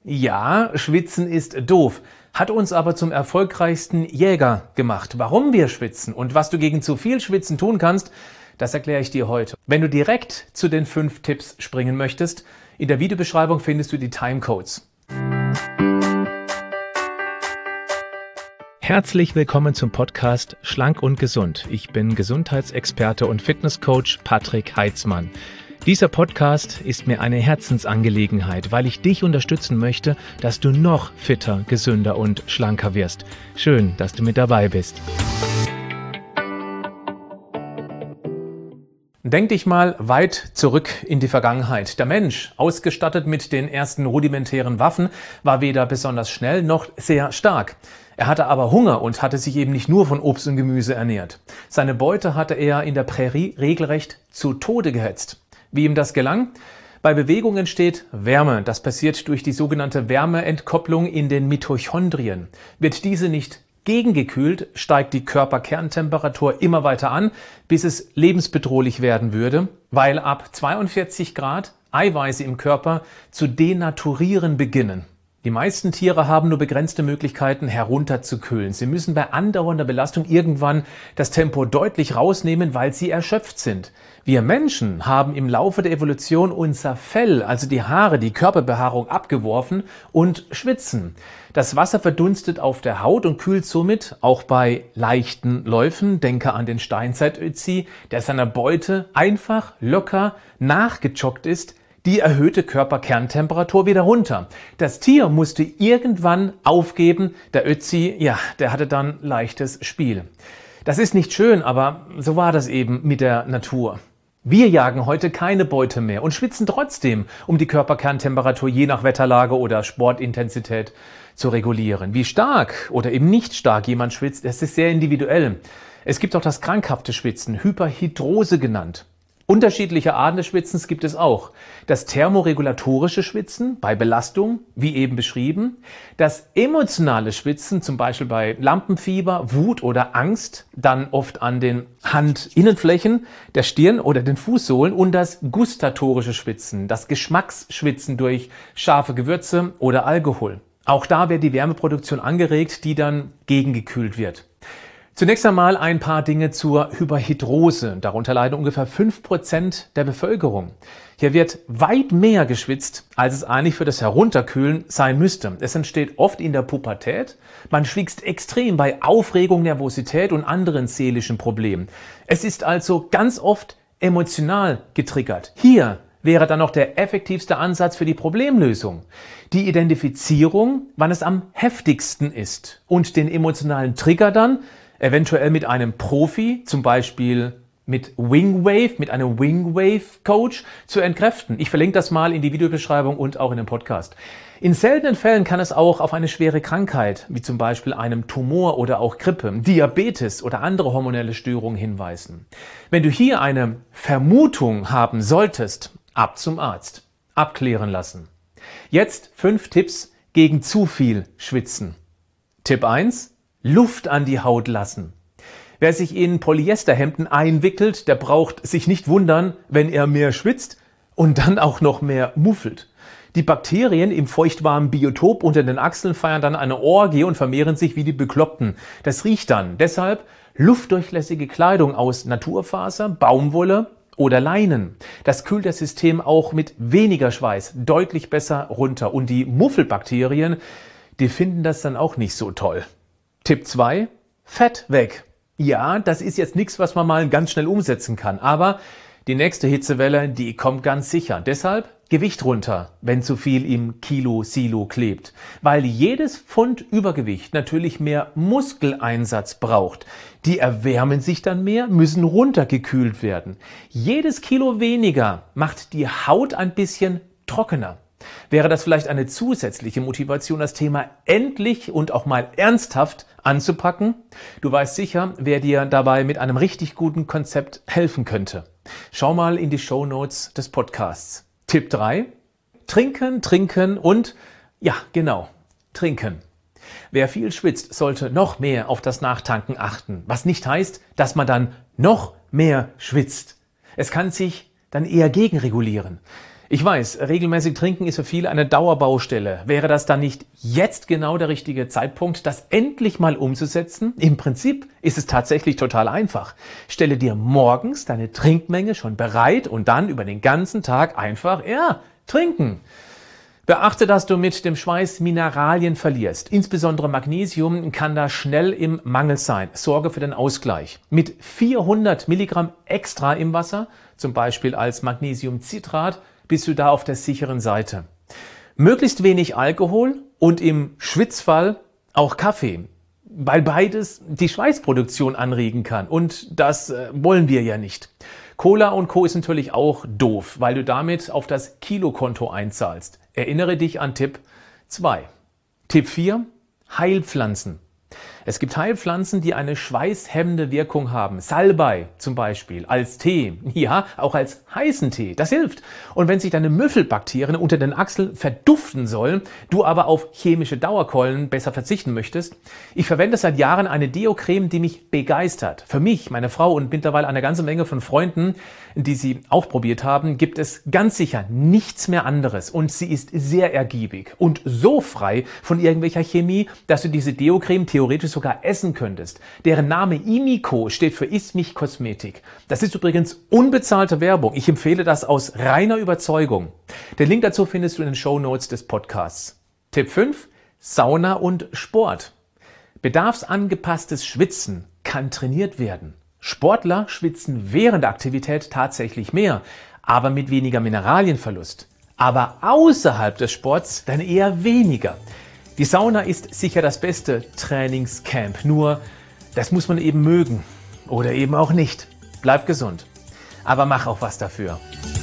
Ja, Schwitzen ist doof, hat uns aber zum erfolgreichsten Jäger gemacht. Warum wir schwitzen und was du gegen zu viel Schwitzen tun kannst, das erkläre ich dir heute. Wenn du direkt zu den 5 Tipps springen möchtest, in der Videobeschreibung findest du die Timecodes. Herzlich willkommen zum Podcast Schlank und Gesund. Ich bin Gesundheitsexperte und Fitnesscoach Patrick Heitzmann. Dieser Podcast ist mir eine Herzensangelegenheit, weil ich dich unterstützen möchte, dass du noch fitter, gesünder und schlanker wirst. Schön, dass du mit dabei bist. Denk dich mal weit zurück in die Vergangenheit. Der Mensch, ausgestattet mit den ersten rudimentären Waffen, war weder besonders schnell noch sehr stark. Er hatte aber Hunger und hatte sich eben nicht nur von Obst und Gemüse ernährt. Seine Beute hatte er in der Prärie regelrecht zu Tode gehetzt. Wie ihm das gelang? Bei Bewegung entsteht Wärme. Das passiert durch die sogenannte Wärmeentkopplung in den Mitochondrien. Wird diese nicht gegengekühlt, steigt die Körperkerntemperatur immer weiter an, bis es lebensbedrohlich werden würde, weil ab 42 Grad Eiweiße im Körper zu denaturieren beginnen. Die meisten Tiere haben nur begrenzte Möglichkeiten herunterzukühlen. Sie müssen bei andauernder Belastung irgendwann das Tempo deutlich rausnehmen, weil sie erschöpft sind. Wir Menschen haben im Laufe der Evolution unser Fell, also die Haare, die Körperbehaarung abgeworfen und schwitzen. Das Wasser verdunstet auf der Haut und kühlt somit auch bei leichten Läufen. Denke an den Steinzeit-Ötzi, der seiner Beute einfach locker nachgejoggt ist, die erhöhte Körperkerntemperatur wieder runter. Das Tier musste irgendwann aufgeben. Der Ötzi, der hatte dann leichtes Spiel. Das ist nicht schön, aber so war das eben mit der Natur. Wir jagen heute keine Beute mehr und schwitzen trotzdem, um die Körperkerntemperatur je nach Wetterlage oder Sportintensität zu regulieren. Wie stark oder eben nicht stark jemand schwitzt, das ist sehr individuell. Es gibt auch das krankhafte Schwitzen, Hyperhidrose genannt. Unterschiedliche Arten des Schwitzens gibt es auch. Das thermoregulatorische Schwitzen bei Belastung, wie eben beschrieben. Das emotionale Schwitzen, zum Beispiel bei Lampenfieber, Wut oder Angst, dann oft an den Handinnenflächen, der Stirn oder den Fußsohlen. Und das gustatorische Schwitzen, das Geschmacksschwitzen durch scharfe Gewürze oder Alkohol. Auch da wird die Wärmeproduktion angeregt, die dann gegengekühlt wird. Zunächst einmal ein paar Dinge zur Hyperhidrose. Darunter leiden ungefähr 5% der Bevölkerung. Hier wird weit mehr geschwitzt, als es eigentlich für das Herunterkühlen sein müsste. Es entsteht oft in der Pubertät. Man schwitzt extrem bei Aufregung, Nervosität und anderen seelischen Problemen. Es ist also ganz oft emotional getriggert. Hier wäre dann noch der effektivste Ansatz für die Problemlösung. Die Identifizierung, wann es am heftigsten ist und den emotionalen Trigger dann eventuell mit einem Profi, zum Beispiel mit Wingwave, mit einem Wingwave-Coach zu entkräften. Ich verlinke das mal in die Videobeschreibung und auch in dem Podcast. In seltenen Fällen kann es auch auf eine schwere Krankheit, wie zum Beispiel einem Tumor oder auch Grippe, Diabetes oder andere hormonelle Störungen hinweisen. Wenn du hier eine Vermutung haben solltest, ab zum Arzt. Abklären lassen. Jetzt 5 Tipps gegen zu viel Schwitzen. Tipp 1. Luft an die Haut lassen. Wer sich in Polyesterhemden einwickelt, der braucht sich nicht wundern, wenn er mehr schwitzt und dann auch noch mehr muffelt. Die Bakterien im feuchtwarmen Biotop unter den Achseln feiern dann eine Orgie und vermehren sich wie die Bekloppten. Das riecht dann. Deshalb luftdurchlässige Kleidung aus Naturfaser, Baumwolle oder Leinen. Das kühlt das System auch mit weniger Schweiß deutlich besser runter. Und die Muffelbakterien, die finden das dann auch nicht so toll. Tipp 2. Fett weg. Ja, das ist jetzt nichts, was man mal ganz schnell umsetzen kann, aber die nächste Hitzewelle, die kommt ganz sicher. Deshalb Gewicht runter, wenn zu viel im Kilo-Silo klebt. Weil jedes Pfund Übergewicht natürlich mehr Muskeleinsatz braucht. Die erwärmen sich dann mehr, müssen runtergekühlt werden. Jedes Kilo weniger macht die Haut ein bisschen trockener. Wäre das vielleicht eine zusätzliche Motivation, das Thema endlich und auch mal ernsthaft anzupacken? Du weißt sicher, wer dir dabei mit einem richtig guten Konzept helfen könnte. Schau mal in die Shownotes des Podcasts. Tipp 3. Trinken und, trinken. Wer viel schwitzt, sollte noch mehr auf das Nachtanken achten. Was nicht heißt, dass man dann noch mehr schwitzt. Es kann sich dann eher gegenregulieren. Ich weiß, regelmäßig trinken ist für viele eine Dauerbaustelle. Wäre das dann nicht jetzt genau der richtige Zeitpunkt, das endlich mal umzusetzen? Im Prinzip ist es tatsächlich total einfach. Stelle dir morgens deine Trinkmenge schon bereit und dann über den ganzen Tag einfach, trinken. Beachte, dass du mit dem Schweiß Mineralien verlierst. Insbesondere Magnesium kann da schnell im Mangel sein. Sorge für den Ausgleich. Mit 400 Milligramm extra im Wasser, zum Beispiel als Magnesiumcitrat, bist du da auf der sicheren Seite. Möglichst wenig Alkohol und im Schwitzfall auch Kaffee, weil beides die Schweißproduktion anregen kann und das wollen wir ja nicht. Cola und Co. ist natürlich auch doof, weil du damit auf das Kilokonto einzahlst. Erinnere dich an Tipp 2. Tipp 4. Heilpflanzen. Es gibt Heilpflanzen, die eine schweißhemmende Wirkung haben. Salbei zum Beispiel, als Tee, ja, auch als heißen Tee. Das hilft. Und wenn sich deine Müffelbakterien unter den Achseln verduften sollen, du aber auf chemische Dauerkeulen besser verzichten möchtest, ich verwende seit Jahren eine Deo-Creme, die mich begeistert. Für mich, meine Frau und mittlerweile eine ganze Menge von Freunden, die sie auch probiert haben, gibt es ganz sicher nichts mehr anderes. Und sie ist sehr ergiebig und so frei von irgendwelcher Chemie, dass du diese Deo-Creme theoretisch sogar essen könntest. Deren Name Imico steht für Iss mich Kosmetik. Das ist übrigens unbezahlte Werbung. Ich empfehle das aus reiner Überzeugung. Den Link dazu findest du in den Shownotes des Podcasts. Tipp 5. Sauna und Sport. Bedarfsangepasstes Schwitzen kann trainiert werden. Sportler schwitzen während der Aktivität tatsächlich mehr, aber mit weniger Mineralienverlust. Aber außerhalb des Sports dann eher weniger. Die Sauna ist sicher das beste Trainingscamp, nur das muss man eben mögen oder eben auch nicht. Bleib gesund, aber mach auch was dafür.